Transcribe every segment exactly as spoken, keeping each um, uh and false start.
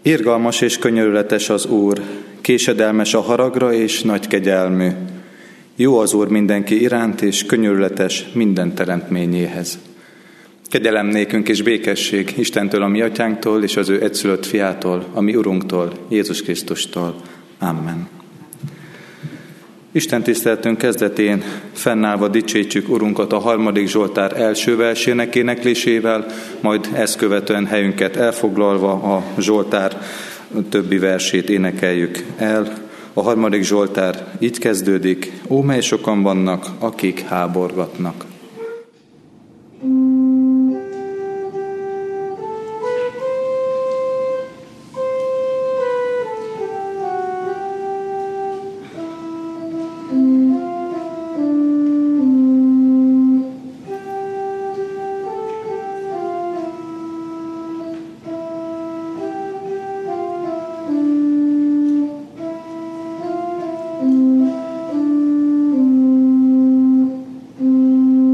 Irgalmas és könyörületes az Úr, késedelmes a haragra és nagy kegyelmű. Jó az Úr mindenki iránt, és könyörületes minden teremtményéhez. Kegyelem nékünk és békesség Istentől, a mi atyánktól, és az ő egyszülött fiától, a mi Urunktól, Jézus Krisztustól. Amen. Isten tiszteletünk kezdetén fennállva dicsőítsük Urunkat a harmadik Zsoltár első versének éneklésével, majd ezt követően helyünket elfoglalva a Zsoltár többi versét énekeljük el. A harmadik Zsoltár így kezdődik: Ó, mely sokan vannak, akik háborgatnak. Mm-hmm.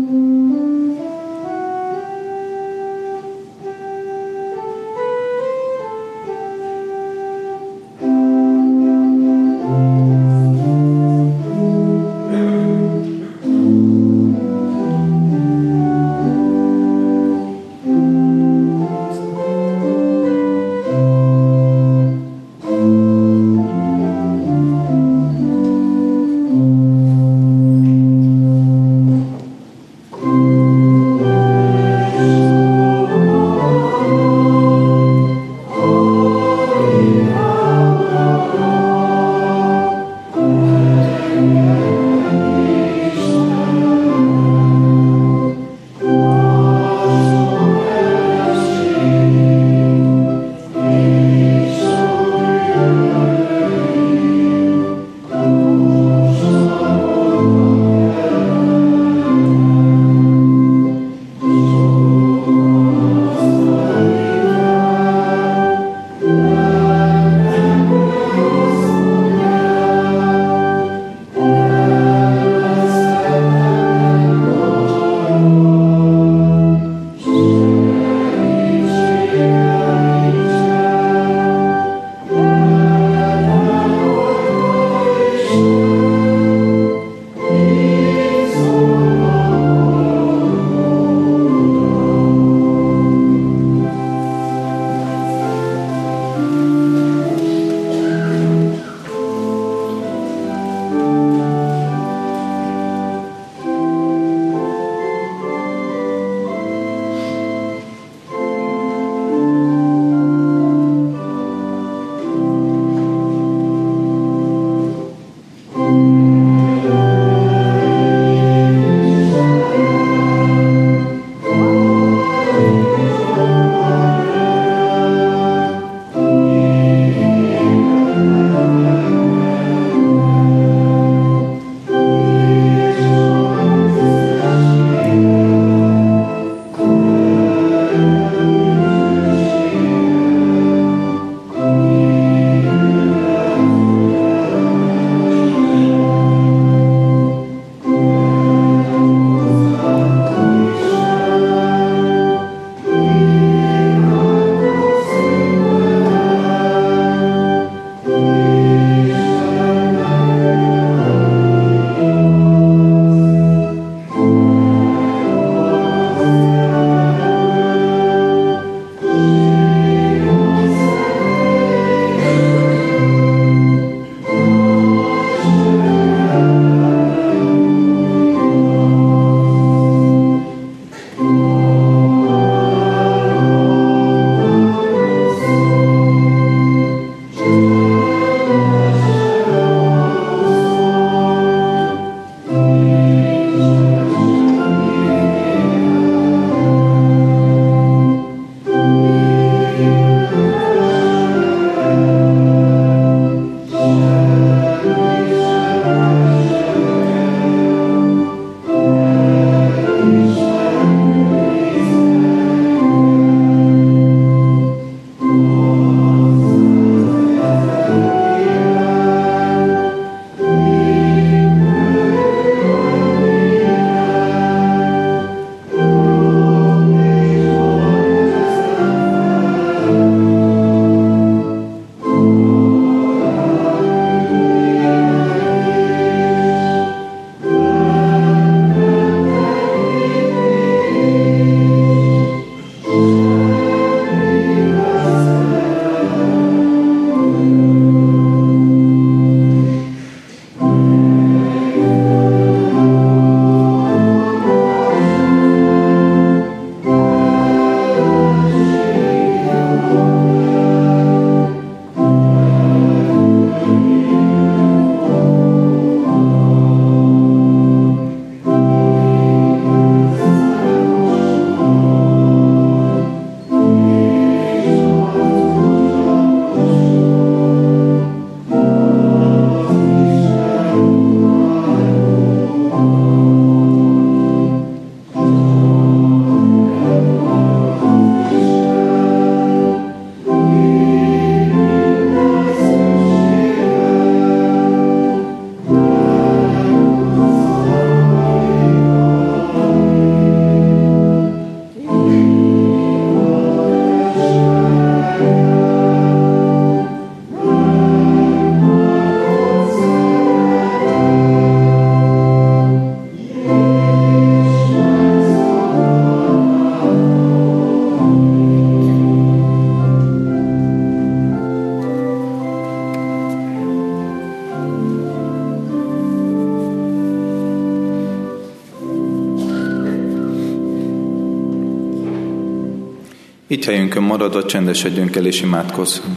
Így helyünkön maradva csendesedjünk el és imádkozzunk.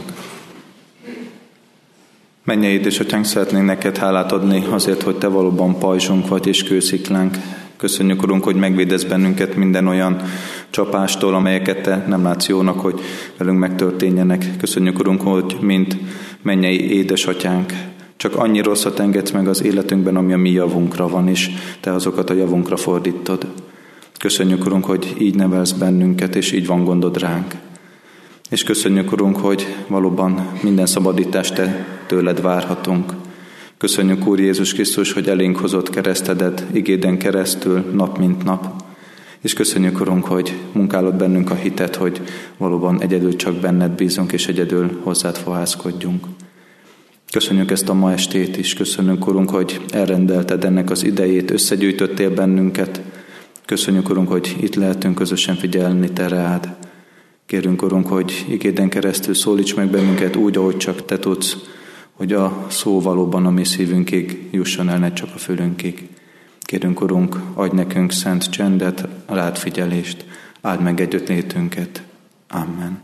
Mennyei édesatyánk, szeretnénk neked hálát adni azért, hogy te valóban pajzsunk vagy és kősziklánk. Köszönjük, Urunk, hogy megvédesz bennünket minden olyan csapástól, amelyeket te nem látsz jónak, hogy velünk megtörténjenek. Köszönjük, Urunk, hogy mint mennyei édesatyánk, csak annyi rosszat engedsz meg az életünkben, ami a mi javunkra van, és te azokat a javunkra fordítod. Köszönjük, Urunk, hogy így nevelsz bennünket, és így van gondod ránk. És köszönjük, Urunk, hogy valóban minden szabadítást te tőled várhatunk. Köszönjük, Úr Jézus Krisztus, hogy elénk hozott keresztedet igéden keresztül, nap mint nap. És köszönjük, Urunk, hogy munkálod bennünk a hitet, hogy valóban egyedül csak benned bízunk, és egyedül hozzád fohászkodjunk. Köszönjük ezt a ma estét is. Köszönjük, Urunk, hogy elrendelted ennek az idejét, összegyűjtöttél bennünket. Köszönjük, Urunk, hogy itt lehetünk közösen figyelni te rád. Kérünk, Urunk, hogy igéden keresztül szólíts meg bennünket úgy, ahogy csak te tudsz, hogy a szó valóban a mi szívünkig jusson el, ne csak a fülünkig. Kérünk, Urunk, adj nekünk szent csendet, rád figyelést, áld meg együtt létünket. Amen.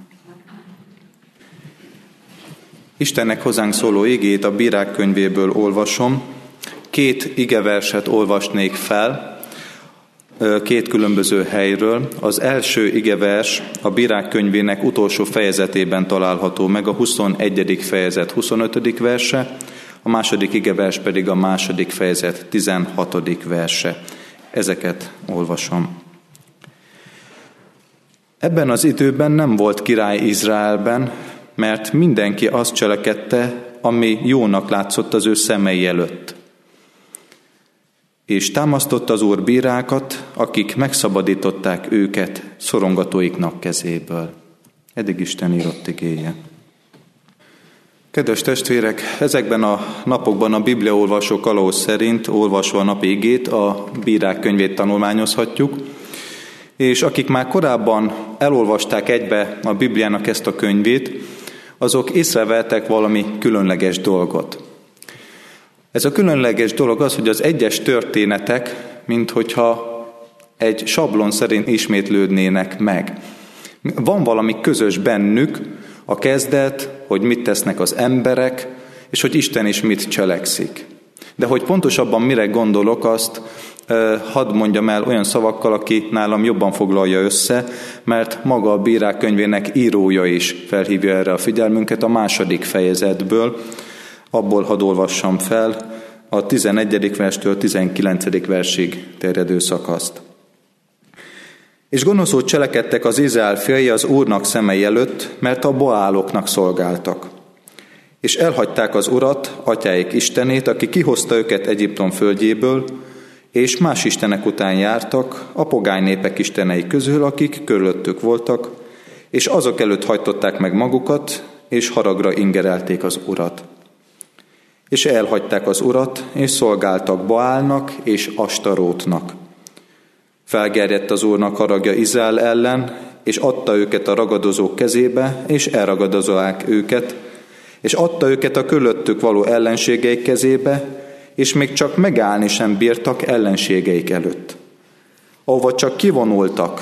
Istennek hozzánk szóló igét a Bírák könyvéből olvasom. Két igeverset olvasnék fel, két különböző helyről. Az első igevers a Bírák könyvének utolsó fejezetében található meg, a huszonegyedik fejezet huszonötödik verse, a második igevers pedig a második fejezet tizenhatodik verse. Ezeket olvasom. Ebben az időben nem volt király Izraelben, mert mindenki azt cselekedte, ami jónak látszott az ő szemei előtt. És támasztotta az Úr bírákat, akik megszabadították őket szorongatóiknak kezéből. Eddig Isten írott igéje. Kedves testvérek, ezekben a napokban a bibliaolvasó kalauz szerint olvasva a napi igét a Bírák könyvét tanulmányozhatjuk, és akik már korábban elolvasták egybe a Bibliának ezt a könyvét, azok észrevettek valami különleges dolgot. Ez a különleges dolog az, hogy az egyes történetek, minthogyha egy sablon szerint ismétlődnének meg. Van valami közös bennük, a kezdet, hogy mit tesznek az emberek, és hogy Isten is mit cselekszik. De hogy pontosabban mire gondolok, azt hadd mondjam el olyan szavakkal, aki nálam jobban foglalja össze, mert maga a Bírák könyvének írója is felhívja erre a figyelmünket a második fejezetből. Abból hadd olvassam fel a tizenegyedik verstől tizenkilencedik versig terjedő szakaszt. És gonoszul cselekedtek az Izrael fiai az Úrnak szemei előtt, mert a Baáloknak szolgáltak. És elhagyták az Urat, atyáik Istenét, aki kihozta őket Egyiptom földjéből, és más istenek után jártak, a pogány népek istenei közül, akik körülöttük voltak, és azok előtt hajtották meg magukat, és haragra ingerelték az Urat. És elhagyták az Urat, és szolgáltak Baálnak és Astarótnak. Felgerjedt az Úrnak haragja Izrael ellen, és adta őket a ragadozók kezébe, és elragadozolták őket, és adta őket a körülöttük való ellenségeik kezébe, és még csak megállni sem bírtak ellenségeik előtt. Ahova csak kivonultak,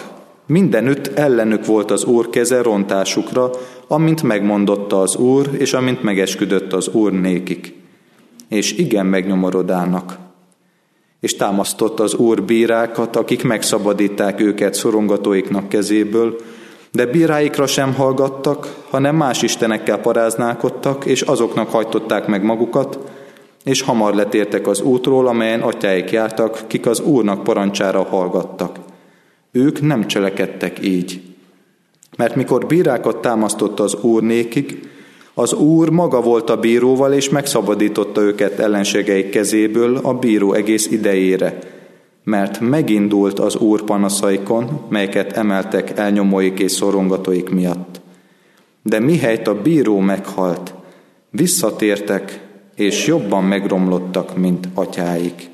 Mindenütt ellenük volt az Úr keze rontásukra, amint megmondotta az Úr, és amint megesküdött az Úr nékik. És igen megnyomorodának. És támasztott az Úr bírákat, akik megszabadítták őket szorongatóiknak kezéből, de bíráikra sem hallgattak, hanem más istenekkel paráználkodtak, és azoknak hajtották meg magukat, és hamar letértek az útról, amelyen atyáik jártak, kik az Úrnak parancsára hallgattak. Ők nem cselekedtek így. Mert mikor bírákat támasztotta az Úr nékik, az Úr maga volt a bíróval, és megszabadította őket ellenségeik kezéből a bíró egész idejére, mert megindult az Úr panaszaikon, melyeket emeltek elnyomóik és szorongatóik miatt. De mihelyt a bíró meghalt, visszatértek, és jobban megromlottak, mint atyáik.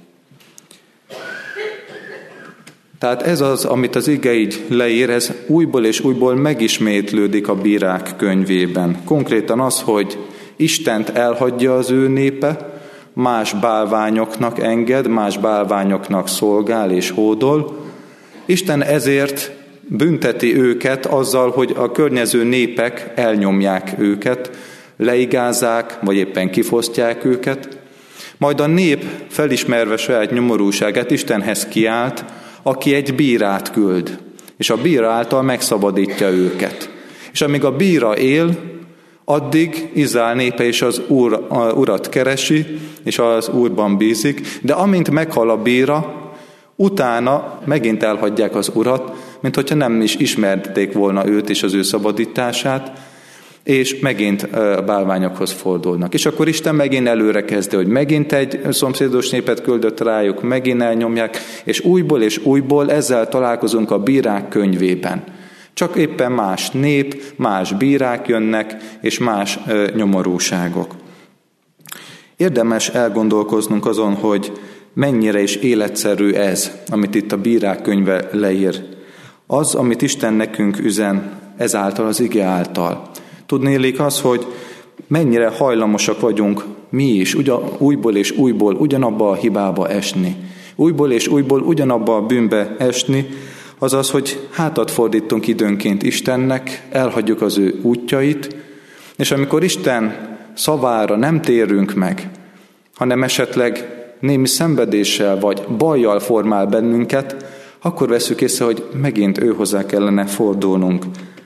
Tehát ez az, amit az ige így leír, ez újból és újból megismétlődik a bírák könyvében. Konkrétan az, hogy Istent elhagyja az ő népe, más bálványoknak enged, más bálványoknak szolgál és hódol. Isten ezért bünteti őket azzal, hogy a környező népek elnyomják őket, leigázzák, vagy éppen kifosztják őket. Majd a nép felismerve saját nyomorúságát Istenhez kiált, aki egy bírát küld, és a bíra által megszabadítja őket. És amíg a bíra él, addig Izrael népe is az úr, a urat keresi, és az Úrban bízik, de amint meghal a bíra, utána megint elhagyják az urat, mint hogyha nem is ismerték volna őt és az ő szabadítását, és megint a bálványokhoz fordulnak. És akkor Isten megint előre kezdi, hogy megint egy szomszédos népet küldött rájuk, megint elnyomják, és újból és újból ezzel találkozunk a bírák könyvében. Csak éppen más nép, más bírák jönnek, és más ö, nyomorúságok. Érdemes elgondolkoznunk azon, hogy mennyire is életszerű ez, amit itt a bírák könyve leír. Az, amit Isten nekünk üzen, ezáltal az ige által. Tudnélik az, hogy mennyire hajlamosak vagyunk mi is ugyan, újból és újból ugyanabba a hibába esni. Újból és újból ugyanabba a bűnbe esni, azaz, hogy hátat fordítunk időnként Istennek, elhagyjuk az ő útjait, és amikor Isten szavára nem térünk meg, hanem esetleg némi szenvedéssel vagy bajjal formál bennünket, akkor veszük észre, hogy megint őhozzá kellene fordulnunk.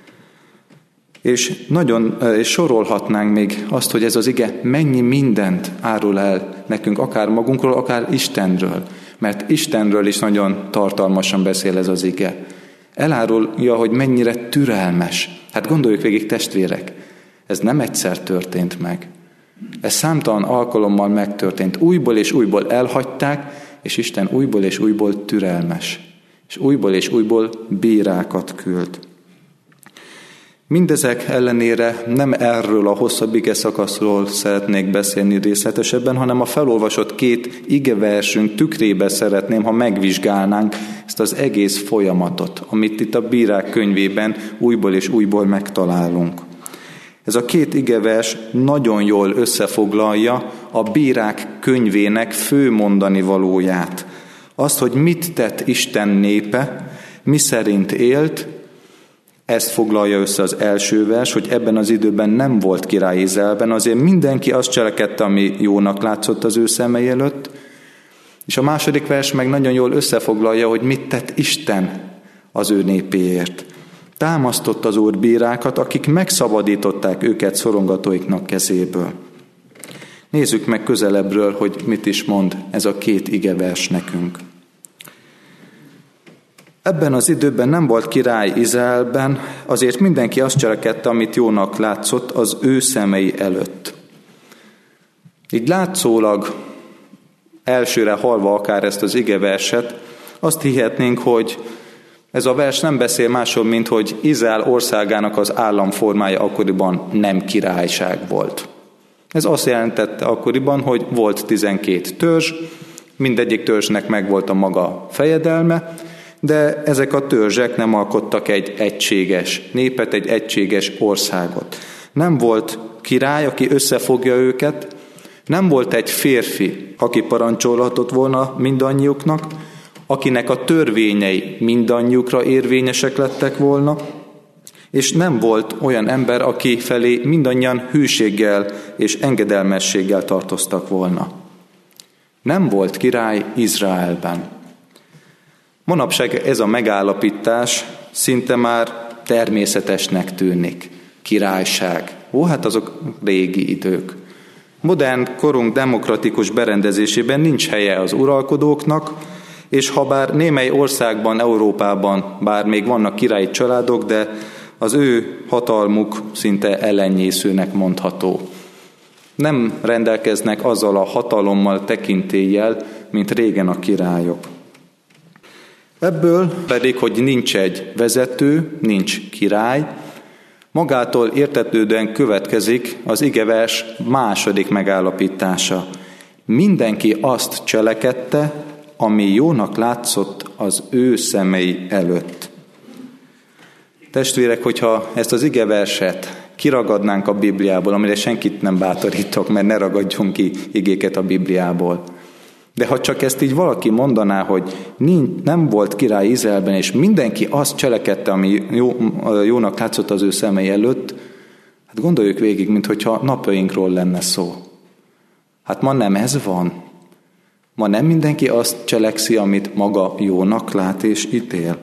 És nagyon és sorolhatnánk még azt, hogy ez az ige mennyi mindent árul el nekünk, akár magunkról, akár Istenről. Mert Istenről is nagyon tartalmasan beszél ez az ige. Elárulja, hogy mennyire türelmes. Hát gondoljuk végig, testvérek, ez nem egyszer történt meg. Ez számtalan alkalommal megtörtént. Újból és újból elhagyták, és Isten újból és újból türelmes. És újból és újból bírákat küld. Mindezek ellenére nem erről a hosszabb ige szakaszról szeretnék beszélni részletesebben, hanem a felolvasott két igeversünk tükrébe szeretném, ha megvizsgálnánk ezt az egész folyamatot, amit itt a bírák könyvében újból és újból megtalálunk. Ez a két igevers nagyon jól összefoglalja a bírák könyvének fő mondani valóját. Azt, hogy mit tett Isten népe, mi szerint élt. Ezt foglalja össze az első vers, hogy ebben az időben nem volt király Izraelben, azért mindenki azt cselekedte, ami jónak látszott az ő szemei előtt. És a második vers meg nagyon jól összefoglalja, hogy mit tett Isten az ő népéért. Támasztott az Úr bírákat, akik megszabadították őket szorongatóiknak kezéből. Nézzük meg közelebbről, hogy mit is mond ez a két igevers nekünk. Ebben az időben nem volt király Izraelben, azért mindenki azt cselekedte, amit jónak látszott az ő szemei előtt. Így látszólag, elsőre hallva akár ezt az igeverset, azt hihetnénk, hogy ez a vers nem beszél másról, mint hogy Izrael országának az államformája akkoriban nem királyság volt. Ez azt jelentette akkoriban, hogy volt tizenkét törzs, mindegyik törzsnek megvolt a maga fejedelme, de ezek a törzsek nem alkottak egy egységes népet, egy egységes országot. Nem volt király, aki összefogja őket, nem volt egy férfi, aki parancsolhatott volna mindannyiuknak, akinek a törvényei mindannyiukra érvényesek lettek volna, és nem volt olyan ember, aki felé mindannyian hűséggel és engedelmességgel tartoztak volna. Nem volt király Izraelben. Manapság ez a megállapítás szinte már természetesnek tűnik. Királyság. Ó, hát azok régi idők. Modern korunk demokratikus berendezésében nincs helye az uralkodóknak, és ha bár némely országban, Európában bár még vannak királyi családok, de az ő hatalmuk szinte ellenyészőnek mondható. Nem rendelkeznek azzal a hatalommal, tekintéllyel, mint régen a királyok. Ebből pedig, hogy nincs egy vezető, nincs király, magától értetődően következik az igevers második megállapítása. Mindenki azt cselekedte, ami jónak látszott az ő szemei előtt. Testvérek, hogyha ezt az igeverset kiragadnánk a Bibliából, amire senkit nem bátorítok, mert ne ragadjunk ki igéket a Bibliából. De ha csak ezt így valaki mondaná, hogy nem volt király Izraelben, és mindenki azt cselekedte, ami jó, jónak látszott az ő szemei előtt, hát gondoljuk végig, minthogyha napjainkról lenne szó. Hát ma nem ez van. Ma nem mindenki azt cselekszi, amit maga jónak lát és ítél.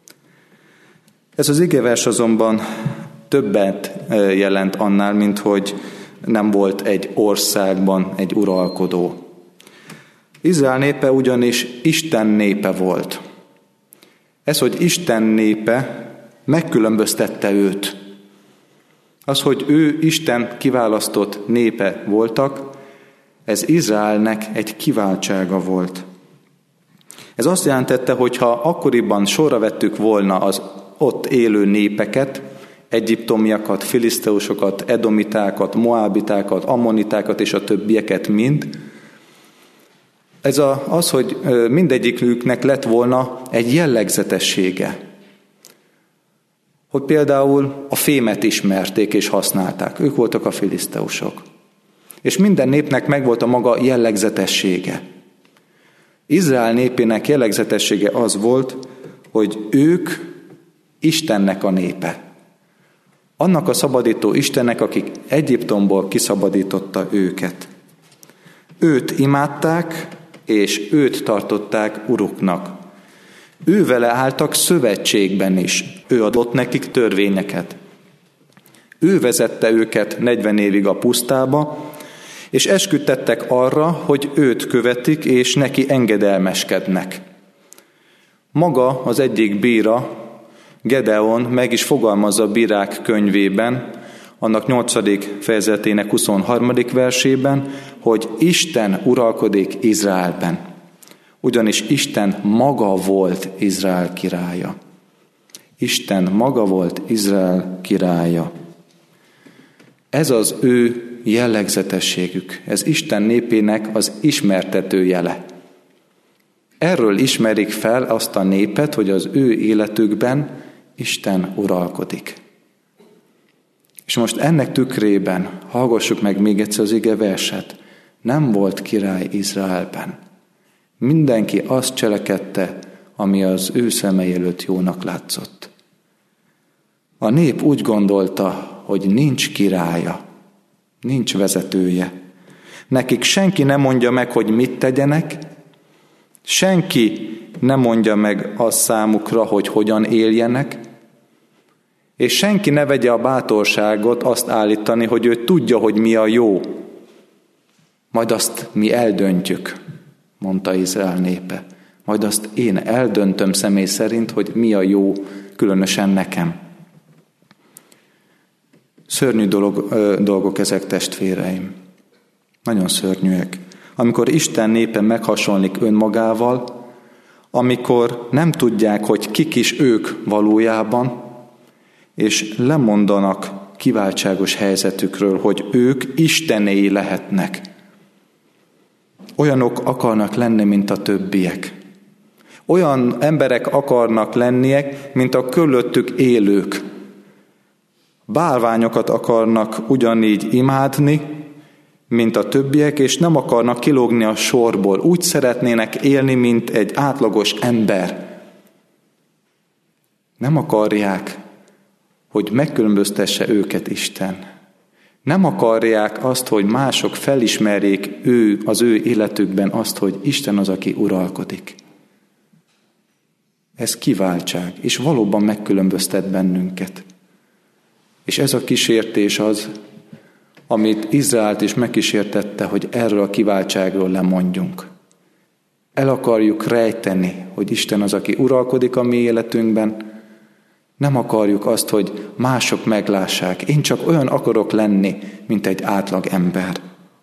Ez az igevers azonban többet jelent annál, mint hogy nem volt egy országban egy uralkodó. Izrael népe ugyanis Isten népe volt. Ez, hogy Isten népe, megkülönböztette őt. Az, hogy ő Isten kiválasztott népe voltak, ez Izraelnek egy kiváltsága volt. Ez azt jelentette, hogy ha akkoriban sorra vettük volna az ott élő népeket, egyiptomiakat, filiszteusokat, edomitákat, moábitákat, ammonitákat és a többieket mind, ez a, az, hogy mindegyiküknek lett volna egy jellegzetessége. Hogy például a fémet ismerték és használták. Ők voltak a filiszteusok. És minden népnek megvolt a maga jellegzetessége. Izrael népének jellegzetessége az volt, hogy ők Istennek a népe. Annak a szabadító Istennek, akik Egyiptomból kiszabadította őket. Őt imádták, és őt tartották uruknak. Ő vele álltak szövetségben is. Ő adott nekik törvényeket. Ő vezette őket negyven évig a pusztába, és esküdtettek arra, hogy őt követik, és neki engedelmeskednek. Maga az egyik bíra, Gedeon meg is fogalmazza a Bírák könyvében, annak nyolcadik fejezetének huszonharmadik versében, hogy Isten uralkodik Izraelben. Ugyanis Isten maga volt Izrael királya. Isten maga volt Izrael királya. Ez az ő jellegzetességük, ez Isten népének az ismertető jele. Erről ismerik fel azt a népet, hogy az ő életükben Isten uralkodik. És most ennek tükrében hallgassuk meg még egyszer az igeverset. Nem volt király Izraelben. Mindenki azt cselekedte, ami az ő szemei előtt jónak látszott. A nép úgy gondolta, hogy nincs királya, nincs vezetője. Nekik senki nem mondja meg, hogy mit tegyenek, senki nem mondja meg azt számukra, hogy hogyan éljenek, és senki ne vegye a bátorságot azt állítani, hogy ő tudja, hogy mi a jó. Majd azt mi eldöntjük, mondta Izrael népe. Majd azt én eldöntöm személy szerint, hogy mi a jó, különösen nekem. Szörnyű dolog, dolgok ezek, testvéreim. Nagyon szörnyűek. Amikor Isten népe meghasonlik önmagával, amikor nem tudják, hogy kik is ők valójában, és lemondanak kiváltságos helyzetükről, hogy ők istenéi lehetnek. Olyanok akarnak lenni, mint a többiek. Olyan emberek akarnak lenniek, mint a körülöttük élők. Bálványokat akarnak ugyanígy imádni, mint a többiek, és nem akarnak kilógni a sorból. Úgy szeretnének élni, mint egy átlagos ember. Nem akarják, hogy megkülönböztesse őket Isten. Nem akarják azt, hogy mások felismerjék ő, az ő életükben azt, hogy Isten az, aki uralkodik. Ez kiváltság, és valóban megkülönböztet bennünket. És ez a kísértés az, amit Izraelt is megkísértette, hogy erről a kiváltságról lemondjunk. El akarjuk rejteni, hogy Isten az, aki uralkodik a mi életünkben. Nem akarjuk azt, hogy mások meglássák. Én csak olyan akarok lenni, mint egy átlag ember.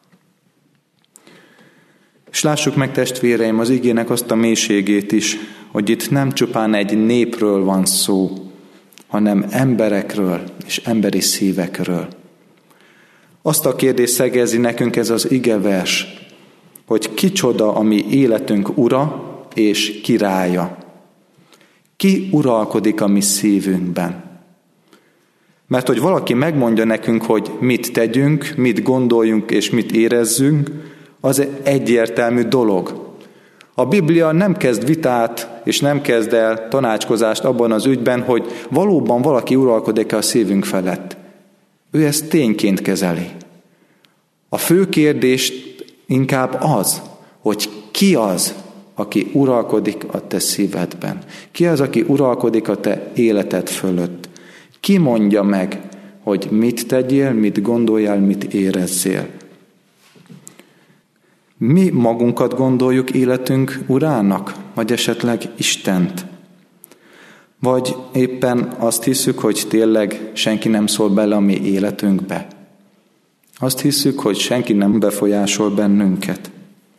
És lássuk meg, testvéreim, az igének azt a mélységét is, hogy itt nem csupán egy népről van szó, hanem emberekről és emberi szívekről. Azt a kérdést szegezi nekünk ez az igevers, hogy kicsoda a mi életünk ura és királya. Ki uralkodik a mi szívünkben? Mert hogy valaki megmondja nekünk, hogy mit tegyünk, mit gondoljunk és mit érezzünk, az egyértelmű dolog. A Biblia nem kezd vitát és nem kezd el tanácskozást abban az ügyben, hogy valóban valaki uralkodik-e a szívünk felett. Ő ezt tényként kezeli. A fő kérdés inkább az, hogy ki az, aki uralkodik a te szívedben. Ki az, aki uralkodik a te életed fölött? Ki mondja meg, hogy mit tegyél, mit gondoljál, mit érezzél? Mi magunkat gondoljuk életünk urának, vagy esetleg Istent? Vagy éppen azt hiszük, hogy tényleg senki nem szól bele a mi életünkbe? Azt hiszük, hogy senki nem befolyásol bennünket.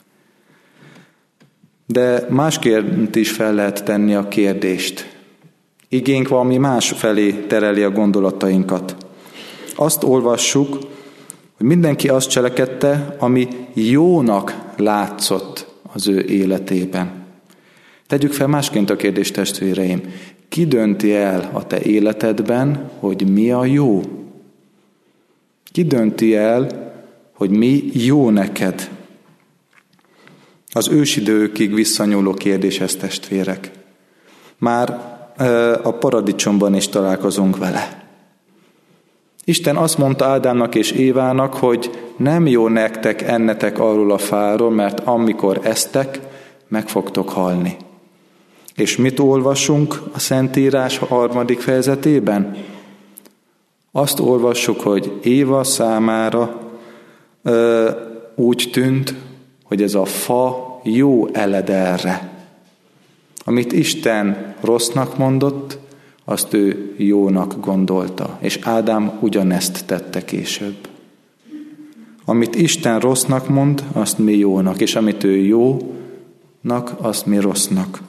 De másként is fel lehet tenni a kérdést. Igénk valami más felé tereli a gondolatainkat. Azt olvassuk, hogy mindenki azt cselekedte, ami jónak látszott az ő életében. Tegyük fel másként a kérdést, testvéreim. Ki dönti el a te életedben, hogy mi a jó? Ki dönti el, hogy mi jó neked? Az ősidőkig visszanyúló kérdés ez, testvérek. Már a paradicsomban is találkozunk vele. Isten azt mondta Ádámnak és Évának, hogy nem jó nektek ennetek arról a fáról, mert amikor esztek, meg fogtok halni. És mit olvasunk a Szentírás harmadik fejezetében? Azt olvassuk, hogy Éva számára ö, úgy tűnt, hogy ez a fa jó eledelre. Amit Isten rossznak mondott, azt ő jónak gondolta, és Ádám ugyanezt tette később. Amit Isten rossznak mond, azt mi jónak, és amit ő jónak, azt mi rossznak.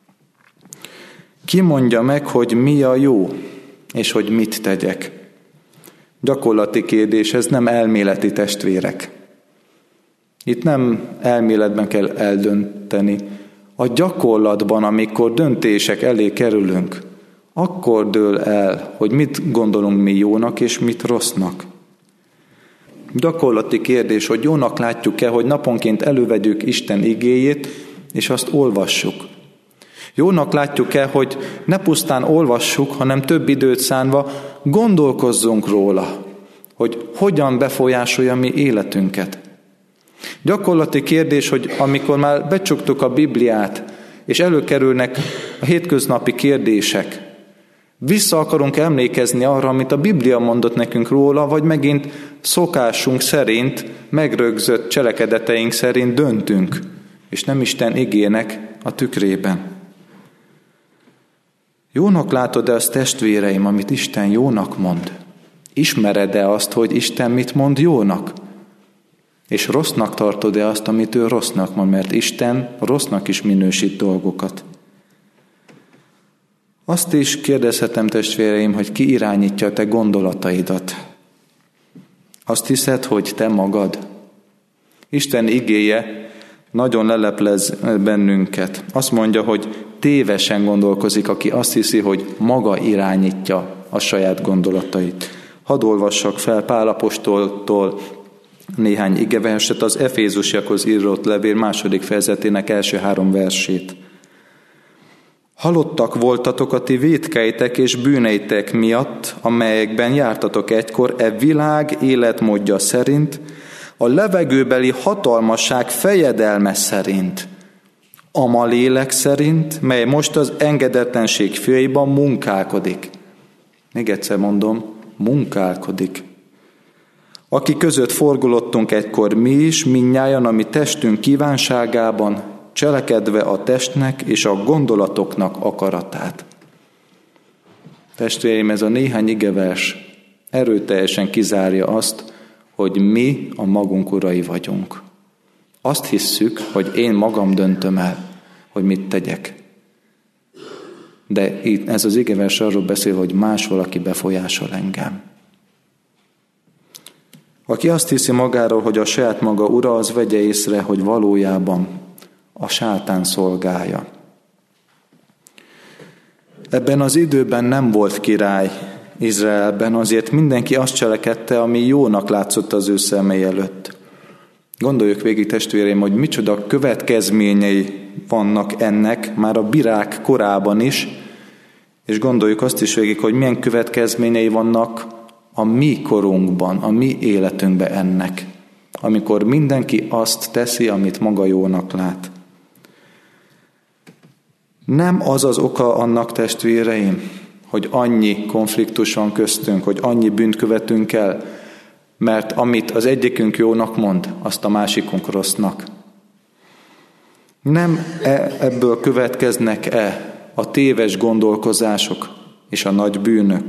Ki mondja meg, hogy mi a jó, és hogy mit tegyek? Gyakorlati kérdés, ez nem elméleti, testvérek. Itt nem elméletben kell eldönteni. A gyakorlatban, amikor döntések elé kerülünk, akkor dől el, hogy mit gondolunk mi jónak, és mit rossznak. Gyakorlati kérdés, hogy jónak látjuk-e, hogy naponként elővegyük Isten igéjét, és azt olvassuk. Jónak látjuk-e, hogy ne pusztán olvassuk, hanem több időt szánva gondolkozzunk róla, hogy hogyan befolyásolja mi életünket. Gyakorlati kérdés, hogy amikor már becsuktuk a Bibliát, és előkerülnek a hétköznapi kérdések, vissza akarunk emlékezni arra, amit a Biblia mondott nekünk róla, vagy megint szokásunk szerint, megrögzött cselekedeteink szerint döntünk, és nem Isten igének a tükrében. Jónak látod-e azt, testvéreim, amit Isten jónak mond? Ismered-e azt, hogy Isten mit mond jónak? És rossznak tartod-e azt, amit ő rossznak mond, mert Isten rossznak is minősít dolgokat? Azt is kérdezhetem, testvéreim, hogy ki irányítja a te gondolataidat. Azt hiszed, hogy te magad? Isten igéje nagyon leleplez bennünket. Azt mondja, hogy tévesen gondolkozik, aki azt hiszi, hogy maga irányítja a saját gondolatait. Hadd olvassak fel Pál apostoltól néhány igeverset, az Efézusiakhoz írott levél második fejezetének első három versét. Halottak voltatok a ti vétkeitek és bűneitek miatt, amelyekben jártatok egykor e világ életmódja szerint, a levegőbeli hatalmasság fejedelme szerint, ama lélek szerint, mely most az engedetlenség fiaiban munkálkodik. Még egyszer mondom, munkálkodik. Aki között forgolottunk egykor mi is, mindnyájan a mi testünk kívánságában, cselekedve a testnek és a gondolatoknak akaratát. Testvéreim, ez a néhány igevers erőteljesen kizárja azt, hogy mi a magunk urai vagyunk. Azt hisszük, hogy én magam döntöm el, hogy mit tegyek. De itt ez az igevers arról beszél, hogy más valaki befolyásol engem. Aki azt hiszi magáról, hogy a saját maga ura, az vegye észre, hogy valójában a sátán szolgája. Ebben az időben nem volt király Izraelben, azért mindenki azt cselekedte, ami jónak látszott az ő szemei előtt. Gondoljuk végig, testvéreim, hogy micsoda következményei vannak ennek, már a birák korában is, és gondoljuk azt is végig, hogy milyen következményei vannak a mi korunkban, a mi életünkben ennek, amikor mindenki azt teszi, amit maga jónak lát. Nem az az oka annak, testvéreim, hogy annyi konfliktus van köztünk, hogy annyi bűnt követünk el, mert amit az egyikünk jónak mond, azt a másikunk rossznak. Nem ebből következnek-e a téves gondolkozások és a nagy bűnök?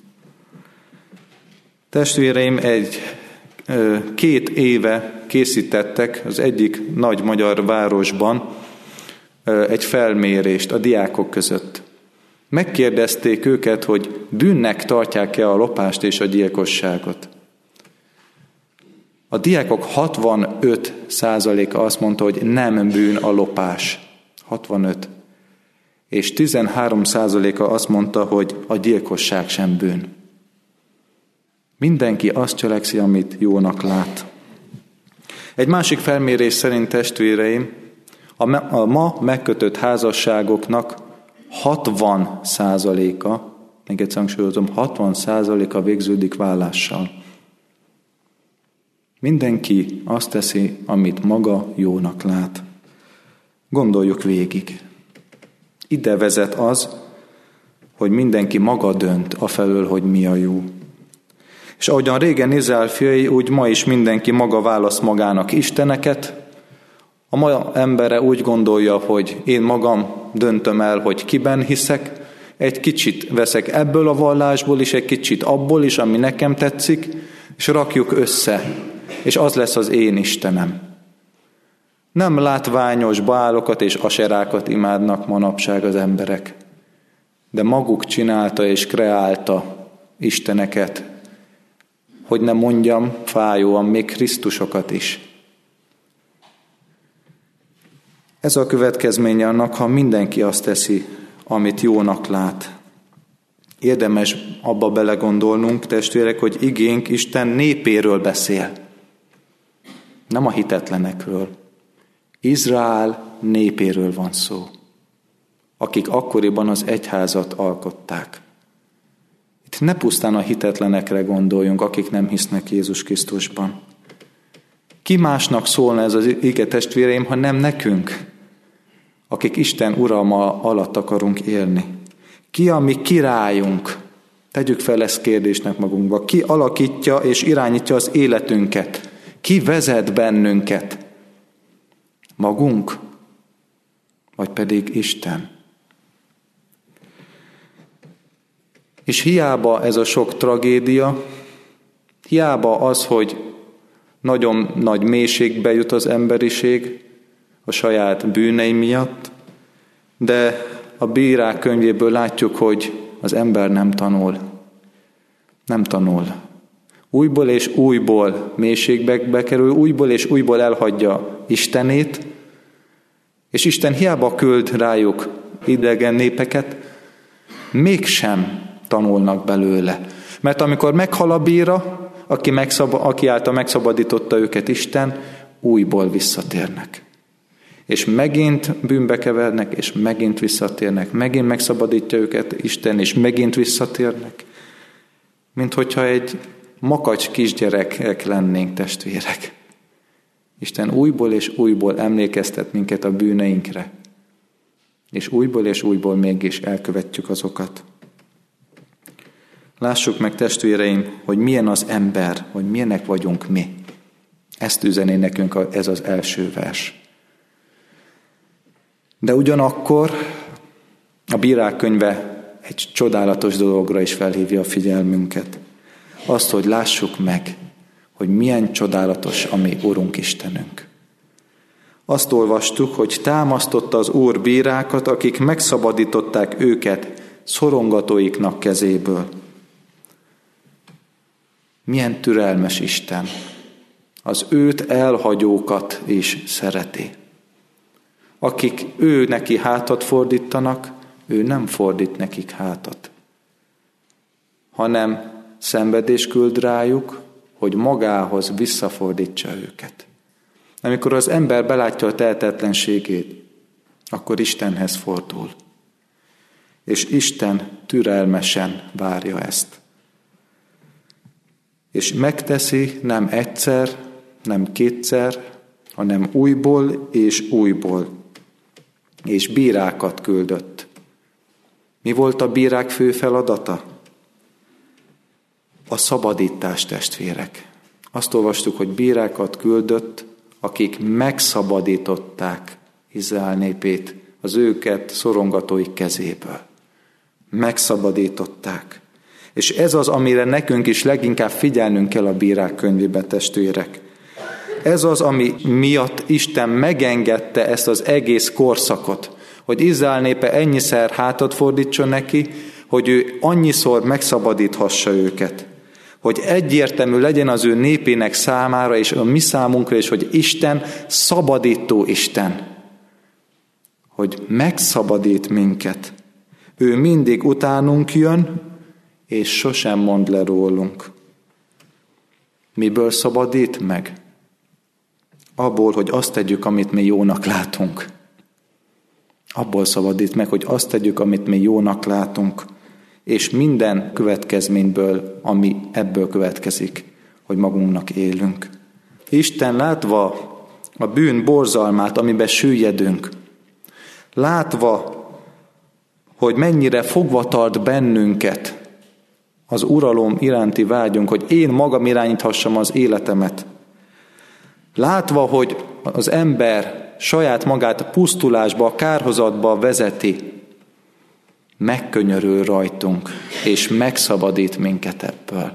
Testvéreim, egy két éve készítettek az egyik nagy magyar városban egy felmérést a diákok között. Megkérdezték őket, hogy bűnnek tartják-e a lopást és a gyilkosságot. A diákok hatvanöt százaléka azt mondta, hogy nem bűn a lopás. hatvanöt. És tizenhárom százaléka azt mondta, hogy a gyilkosság sem bűn. Mindenki azt cselekszi, amit jónak lát. Egy másik felmérés szerint, testvéreim, a ma megkötött házasságoknak hatvan százaléka, még egyszer hangsúlyozom, hatvan százaléka végződik vállással. Mindenki azt teszi, amit maga jónak lát. Gondoljuk végig. Ide vezet az, hogy mindenki maga dönt afelől, hogy mi a jó. És ahogyan régen Izrael fiai, úgy ma is mindenki maga választ magának isteneket. A ma embere úgy gondolja, hogy én magam döntöm el, hogy kiben hiszek, egy kicsit veszek ebből a vallásból is, egy kicsit abból is, ami nekem tetszik, és rakjuk össze, és az lesz az én Istenem. Nem látványos bálokat és aserákat imádnak manapság az emberek, de maguk csinálta és kreálta isteneket, hogy ne mondjam fájóan, még Krisztusokat is. Ez a következménye annak, ha mindenki azt teszi, amit jónak lát. Érdemes abba belegondolnunk, testvérek, hogy igénk Isten népéről beszél. Nem a hitetlenekről. Izrael népéről van szó, akik akkoriban az egyházat alkották. Itt ne pusztán a hitetlenekre gondoljunk, akik nem hisznek Jézus Krisztusban. Ki másnak szólna ez az ige, testvéreim, ha nem nekünk, akik Isten uralma alatt akarunk élni? Ki a mi királyunk? Tegyük fel ezt kérdésnek magunkba. Ki alakítja és irányítja az életünket? Ki vezet bennünket? Magunk? Vagy pedig Isten? És hiába ez a sok tragédia, hiába az, hogy nagyon nagy mélységbe jut az emberiség a saját bűnei miatt, de a bírák könyvéből látjuk, hogy az ember nem tanul. Nem tanul. Újból és újból mélységbe bekerül, újból és újból elhagyja Istenét, és Isten hiába küld rájuk idegen népeket, mégsem tanulnak belőle. Mert amikor meghal a bíra, aki, megszab, aki által megszabadította őket Isten, újból visszatérnek. És megint bűnbe kevernek, és megint visszatérnek. Megint megszabadítja őket Isten, és megint visszatérnek. Mint hogyha egy makacs kisgyerekek lennénk, testvérek. Isten újból és újból emlékeztet minket a bűneinkre. És újból és újból mégis elkövetjük azokat. Lássuk meg, testvéreim, hogy milyen az ember, hogy milyenek vagyunk mi. Ezt üzeni nekünk ez az első vers. De ugyanakkor a Bírák könyve egy csodálatos dologra is felhívja a figyelmünket. Azt, hogy lássuk meg, hogy milyen csodálatos a mi Urunk Istenünk. Azt olvastuk, hogy támasztotta az Úr bírákat, akik megszabadították őket szorongatóiknak kezéből. Milyen türelmes Isten! Az őt elhagyókat is szereti. Akik ő neki hátat fordítanak, ő nem fordít nekik hátat, hanem szenvedés küld rájuk, hogy magához visszafordítsa őket. Amikor az ember belátja a tehetetlenségét, akkor Istenhez fordul. És Isten türelmesen várja ezt. És megteszi nem egyszer, nem kétszer, hanem újból és újból. És bírákat küldött. Mi volt a bírák fő feladata? A szabadítás, testvérek. Azt olvastuk, hogy bírákat küldött, akik megszabadították Izrael népét az őket szorongatóik kezéből. Megszabadították. És ez az, amire nekünk is leginkább figyelnünk kell a Bírák könyvébe, testvérek. Ez az, ami miatt Isten megengedte ezt az egész korszakot, hogy Izrael népe ennyiszer hátat fordítson neki, hogy ő annyiszor megszabadíthassa őket. Hogy egyértelmű legyen az ő népének számára, és a mi számunkra is, hogy Isten szabadító Isten. Hogy megszabadít minket. Ő mindig utánunk jön, és sosem mond le rólunk. Miből szabadít meg? Abból, hogy azt tegyük, amit mi jónak látunk. Abból szabadít meg, hogy azt tegyük, amit mi jónak látunk, és minden következményből, ami ebből következik, hogy magunknak élünk. Isten látva a bűn borzalmát, amiben süllyedünk, látva, hogy mennyire fogva tart bennünket az uralom iránti vágyunk, hogy én magam irányíthassam az életemet, látva, hogy az ember saját magát a pusztulásba, a kárhozatba vezeti, megkönyörül rajtunk, és megszabadít minket ebből.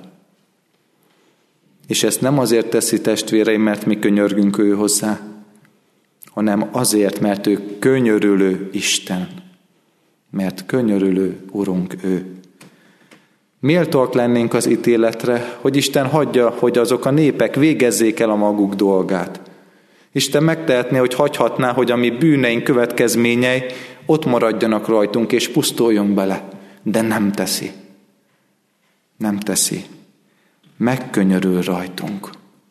És ezt nem azért teszi, testvéreim, mert mi könyörgünk ő hozzá, hanem azért, mert ő könyörülő Isten, mert könyörülő Urunk ő. Méltóak lennénk az ítéletre, hogy Isten hagyja, hogy azok a népek végezzék el a maguk dolgát. Isten megtehetné, hogy hagyhatná, hogy a mi bűneink következményei ott maradjanak rajtunk, és pusztuljunk bele. De nem teszi. Nem teszi. Megkönyörül rajtunk.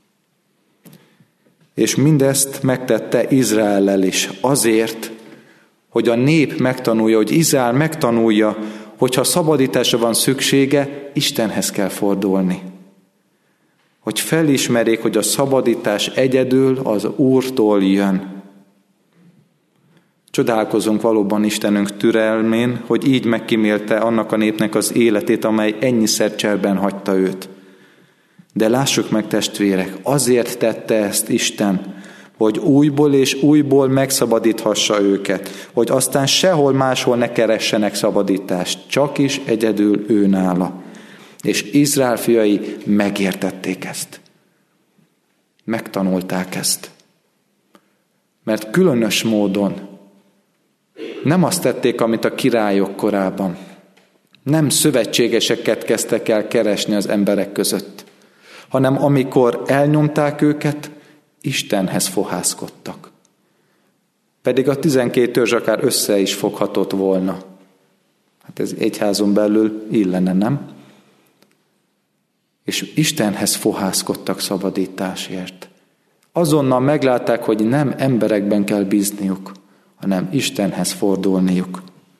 És mindezt megtette Izraellel is azért, hogy a nép megtanulja, hogy Izrael megtanulja, hogyha szabadításra van szüksége, Istenhez kell fordulni. Hogy felismerjék, hogy a szabadítás egyedül az Úrtól jön. Csodálkozunk valóban Istenünk türelmén, hogy így megkímélte annak a népnek az életét, amely ennyiszer cserben hagyta őt. De lássuk meg, testvérek, azért tette ezt Isten, hogy újból és újból megszabadíthassa őket, hogy aztán sehol máshol ne keressenek szabadítást, csak is egyedül ő nála. És Izrael fiai megértették ezt. Megtanulták ezt. Mert különös módon nem azt tették, amit a királyok korában. Nem szövetségeseket kezdtek el keresni az emberek között, hanem amikor elnyomták őket, Istenhez fohászkodtak. Pedig a tizenkét törzs akár össze is foghatott volna. Hát ez egyházon belül illene, nem? és Istenhez fohászkodtak szabadításért. Azonnal meglátták, hogy nem emberekben kell bízniuk, hanem Istenhez fordulniuk.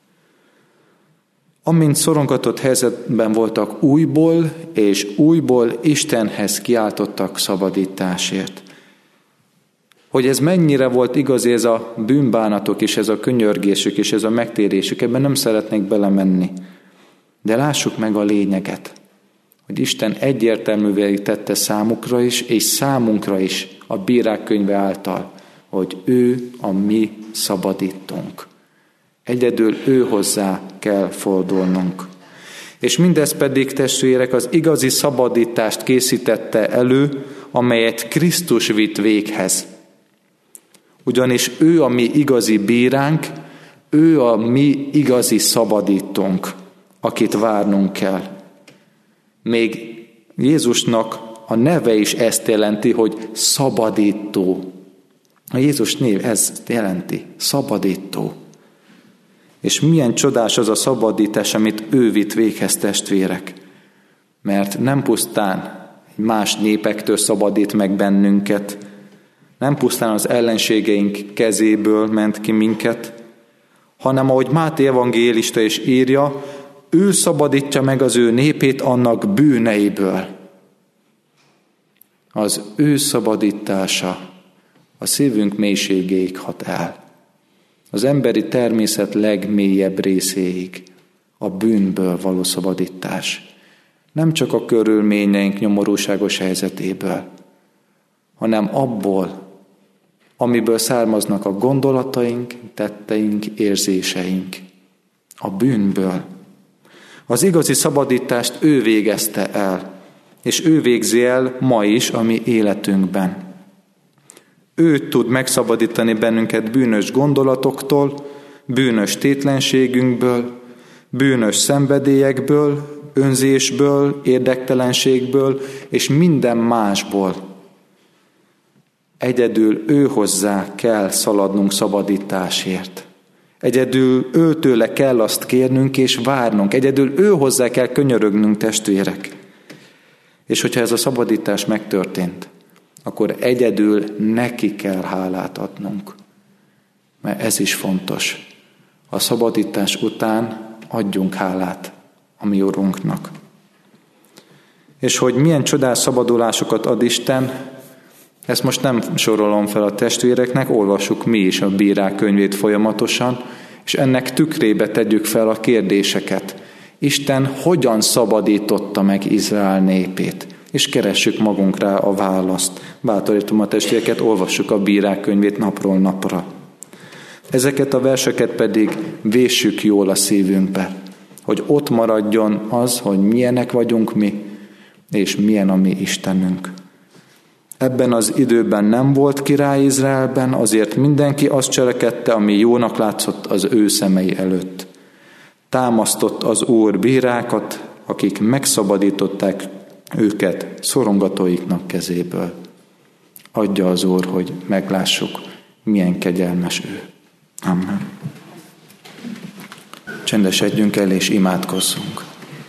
Amint szorongatott helyzetben voltak, újból és újból Istenhez kiáltottak szabadításért. Hogy ez mennyire volt igazi, ez a bűnbánatok és ez a könyörgésük és ez a megtérésük, ebben nem szeretnék belemenni. De lássuk meg a lényeget, hogy Isten egyértelművé tette számukra is, és számunkra is a Bírák könyve által, hogy ő a mi szabadítónk. Egyedül ő hozzá kell fordulnunk. És mindez pedig, testvérek, az igazi szabadítást készítette elő, amelyet Krisztus vitt véghez. Ugyanis ő a mi igazi bíránk, ő a mi igazi szabadítónk, akit várnunk kell. Még Jézusnak a neve is ezt jelenti, hogy szabadító. A Jézus név ezt jelenti, szabadító. És milyen csodás az a szabadítás, amit ő vitt véghez, testvérek. Mert nem pusztán más népektől szabadít meg bennünket, nem pusztán az ellenségeink kezéből ment ki minket, hanem ahogy Máté evangélista is írja, ő szabadítja meg az ő népét annak bűneiből. Az ő szabadítása a szívünk mélységéig hat el. Az emberi természet legmélyebb részéig a bűnből való szabadítás. Nem csak a körülményeink nyomorúságos helyzetéből, hanem abból, amiből származnak a gondolataink, tetteink, érzéseink. A bűnből. Az igazi szabadítást ő végezte el, és ő végzi el ma is a mi életünkben. Ő tud megszabadítani bennünket bűnös gondolatoktól, bűnös tétlenségünkből, bűnös szenvedélyekből, önzésből, érdektelenségből és minden másból. Egyedül ő hozzá kell szaladnunk szabadításért. Egyedül őtőle kell azt kérnünk és várnunk. Egyedül ő hozzá kell könyörögnünk, testvérek. És hogyha ez a szabadítás megtörtént, akkor egyedül neki kell hálát adnunk. Mert ez is fontos. A szabadítás után adjunk hálát a mi Urunknak. És hogy milyen csodás szabadulásokat ad Isten, ezt most nem sorolom fel a testvéreknek, olvassuk mi is a Bírák könyvét folyamatosan, és ennek tükrébe tegyük fel a kérdéseket. Isten hogyan szabadította meg Izrael népét? És keressük magunkra a választ. Bátorítom a testvéreket, olvassuk a Bírák könyvét napról napra. Ezeket a verseket pedig véssük jól a szívünkbe, hogy ott maradjon az, hogy milyenek vagyunk mi, és milyen a mi Istenünk. Ebben az időben nem volt király Izraelben, azért mindenki azt cselekedte, ami jónak látszott az ő szemei előtt. Támasztott az Úr bírákat, akik megszabadították őket szorongatóiknak kezéből. Adja az Úr, hogy meglássuk, milyen kegyelmes ő. Amen. Csendesedjünk el és imádkozzunk.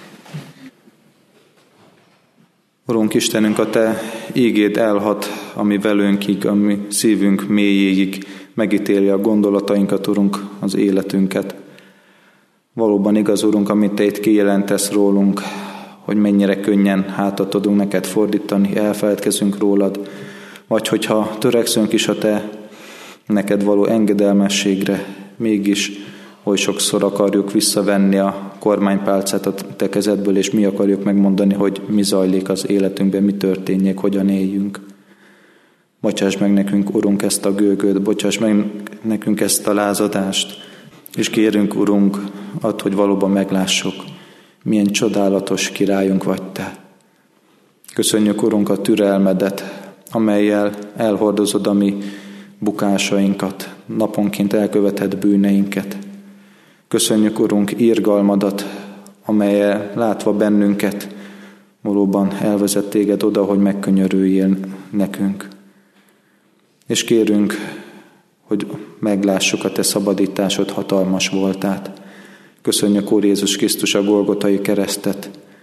Urunk Istenünk, a Te ígéd elhat, ami velünkig, ami szívünk mélyéig megítéli a gondolatainkat, Urunk, az életünket. Valóban igaz, Urunk, amit Te itt kijelentesz rólunk, hogy mennyire könnyen hátat tudunk neked fordítani, elfeledkezünk rólad, vagy hogyha törekszünk is a Te neked való engedelmességre, mégis oly sokszor akarjuk visszavenni a kormánypálcát a Te kezedből, és mi akarjuk megmondani, hogy mi zajlik az életünkben, mi történjék, hogyan éljünk. Bocsáss meg nekünk, Urunk, ezt a gőgöt, bocsáss meg nekünk ezt a lázadást, és kérünk, Urunk, add, hogy valóban meglássuk, milyen csodálatos királyunk vagy Te. Köszönjük, Urunk, a türelmedet, amellyel elhordozod a mi bukásainkat, naponként elkövetett bűneinket. Köszönjük, Urunk, irgalmadat, amellyel látva bennünket, valóban elvezet téged oda, hogy megkönyörüljél nekünk. És kérünk, hogy meglássuk a Te szabadításod hatalmas voltát. Köszönjük, Úr Jézus Krisztus, a Golgotai keresztet,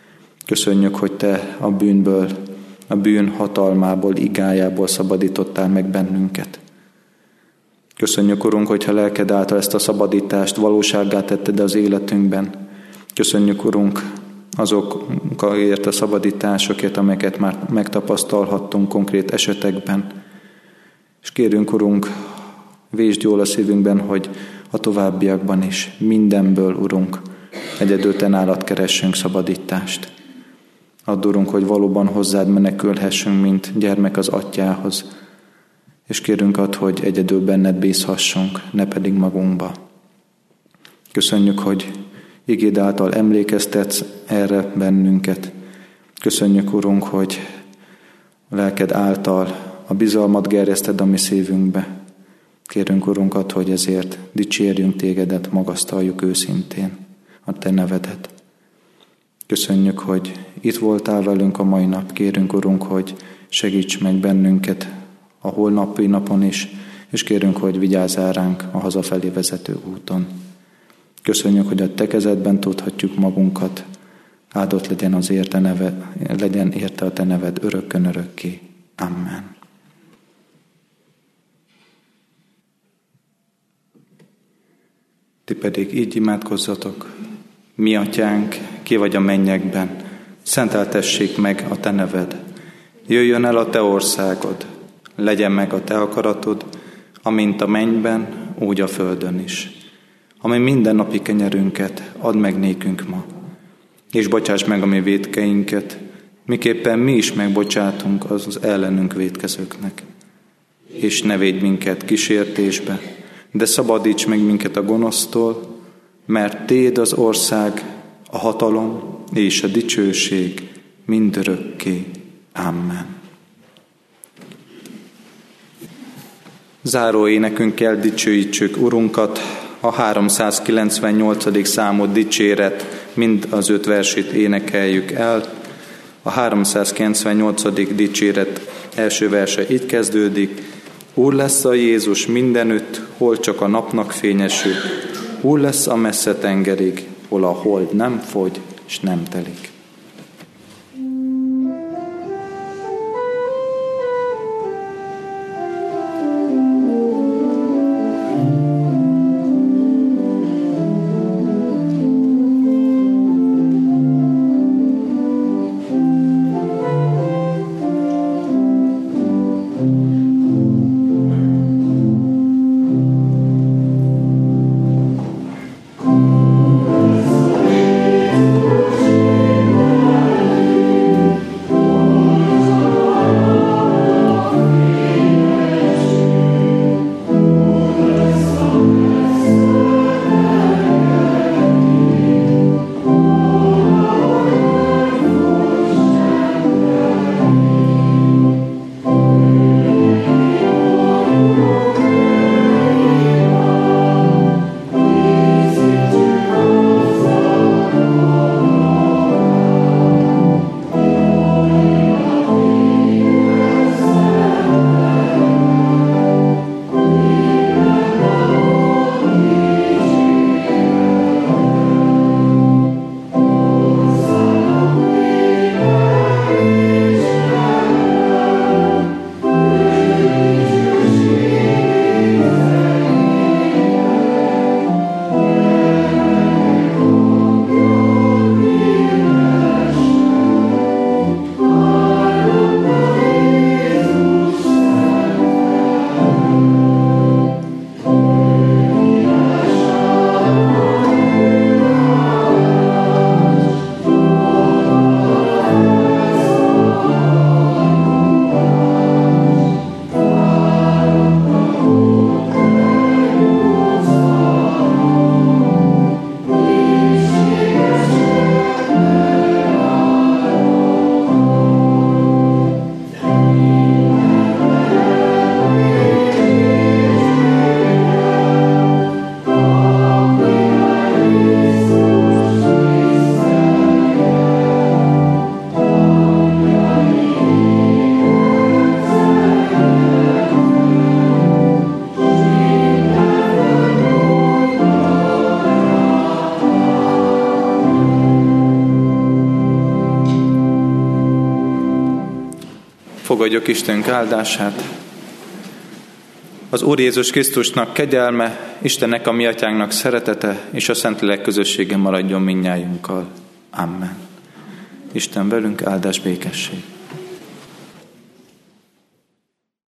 Köszönjük, hogy Te a bűnből, a bűn hatalmából, igájából szabadítottál meg bennünket. Köszönjük, Urunk, hogyha lelked által ezt a szabadítást valósággá tetted az életünkben. Köszönjük, Urunk, azokért a szabadításokért, amelyeket már megtapasztalhattunk konkrét esetekben. És kérünk, Urunk, vésd jól a szívünkben, hogy a továbbiakban is mindenből, Urunk, egyedül Te nálad keressünk szabadítást. Add, Urunk, hogy valóban hozzád menekülhessünk, mint gyermek az atyához, és kérünk add, hogy egyedül benned bízhassunk, ne pedig magunkba. Köszönjük, hogy igéd által emlékeztetsz erre bennünket. Köszönjük, Urunk, hogy a lelked által a bizalmat gerjeszted a mi szívünkbe. Kérünk, Urunk, add, hogy ezért dicsérjünk Tégedet, magasztaljuk őszintén a Te nevedet. Köszönjük, hogy itt voltál velünk a mai nap. Kérünk, Urunk, hogy segíts meg bennünket a holnapi napon is, és kérünk, hogy vigyázzál ránk a hazafelé vezető úton. Köszönjük, hogy a Te kezedben tudhatjuk magunkat. Áldott legyen az érte neve, legyen érte a Te neved örökkön örökké. Amen. Ti pedig így imádkozzatok. Mi atyánk, ki vagy a mennyekben, szenteltessék meg a Te neved. Jöjjön el a Te országod, legyen meg a Te akaratod, amint a mennyben, úgy a földön is. Ami mindennapi kenyerünket add meg nékünk ma, és bocsáss meg a mi vétkeinket, miképpen mi is megbocsátunk az ellenünk vétkezőknek. És ne védj minket kísértésbe, de szabadíts meg minket a gonosztól, mert Téd az ország, a hatalom és a dicsőség mindörökké. Amen. Záró énekünkkel dicsőítsük Urunkat, a háromszázkilencvennyolcadik számú dicséret, mind az öt versét énekeljük el. A háromszázkilencvennyolcadik dicséret első verse így kezdődik. Úr lesz a Jézus mindenütt, hol csak a napnak fényesül. Úr lesz a messze tengerig, hol a hold nem fogy, s nem telik. Thank you. Fogadjuk Istenünk áldását. Az Úr Jézus Krisztusnak kegyelme, Istennek a mi atyánknak szeretete és a Szentlélek közössége maradjon mindnyájunkkal. Amen. Isten velünk, áldás, békesség.